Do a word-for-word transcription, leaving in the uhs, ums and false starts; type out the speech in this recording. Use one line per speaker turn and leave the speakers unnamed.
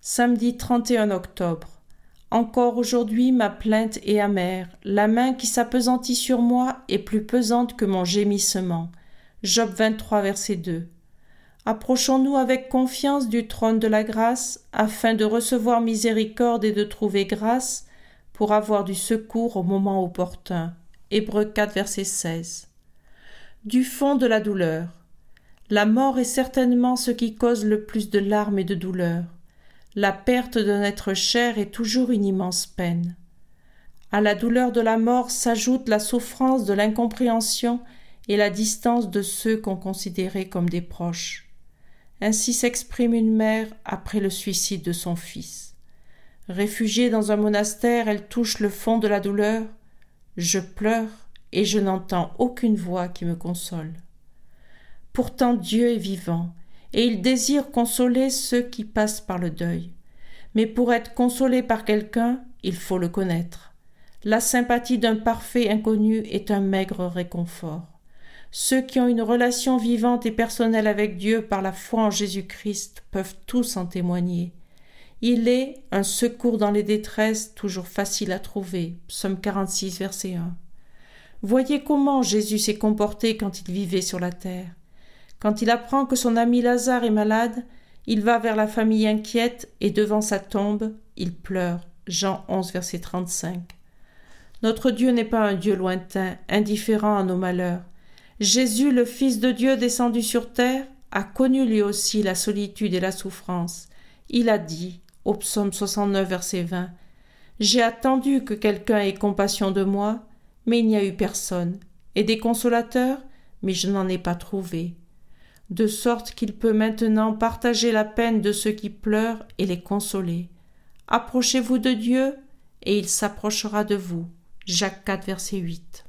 Samedi trente et un octobre. Encore aujourd'hui ma plainte est amère, la main qui s'appesantit sur moi est plus pesante que mon gémissement. Job vingt-trois, verset deux. Approchons-nous avec confiance du trône de la grâce, afin de recevoir miséricorde et de trouver grâce, pour avoir du secours au moment opportun. Hébreux quatre, verset seize. Du fond de la douleur. La mort est certainement ce qui cause le plus de larmes et de douleurs. La perte d'un être cher est toujours une immense peine. À la douleur de la mort s'ajoute la souffrance de l'incompréhension et la distance de ceux qu'on considérait comme des proches. Ainsi s'exprime une mère après le suicide de son fils. Réfugiée dans un monastère, elle touche le fond de la douleur. Je pleure et je n'entends aucune voix qui me console. Pourtant Dieu est vivant, et il désire consoler ceux qui passent par le deuil. Mais pour être consolé par quelqu'un, il faut le connaître. La sympathie d'un parfait inconnu est un maigre réconfort. Ceux qui ont une relation vivante et personnelle avec Dieu par la foi en Jésus-Christ peuvent tous en témoigner. Il est un secours dans les détresses, toujours facile à trouver. Psaume quarante-six, verset un. Voyez comment Jésus s'est comporté quand il vivait sur la terre. Quand il apprend que son ami Lazare est malade, il va vers la famille inquiète et devant sa tombe, il pleure. Jean onze, verset trente-cinq. Notre Dieu n'est pas un Dieu lointain, indifférent à nos malheurs. Jésus, le Fils de Dieu descendu sur terre, a connu lui aussi la solitude et la souffrance. Il a dit, au psaume soixante-neuf, verset vingt, « J'ai attendu que quelqu'un ait compassion de moi, mais il n'y a eu personne, et des consolateurs, mais je n'en ai pas trouvé. » De sorte qu'il peut maintenant partager la peine de ceux qui pleurent et les consoler. Approchez-vous de Dieu, et il s'approchera de vous. Jacques quatre, verset huit.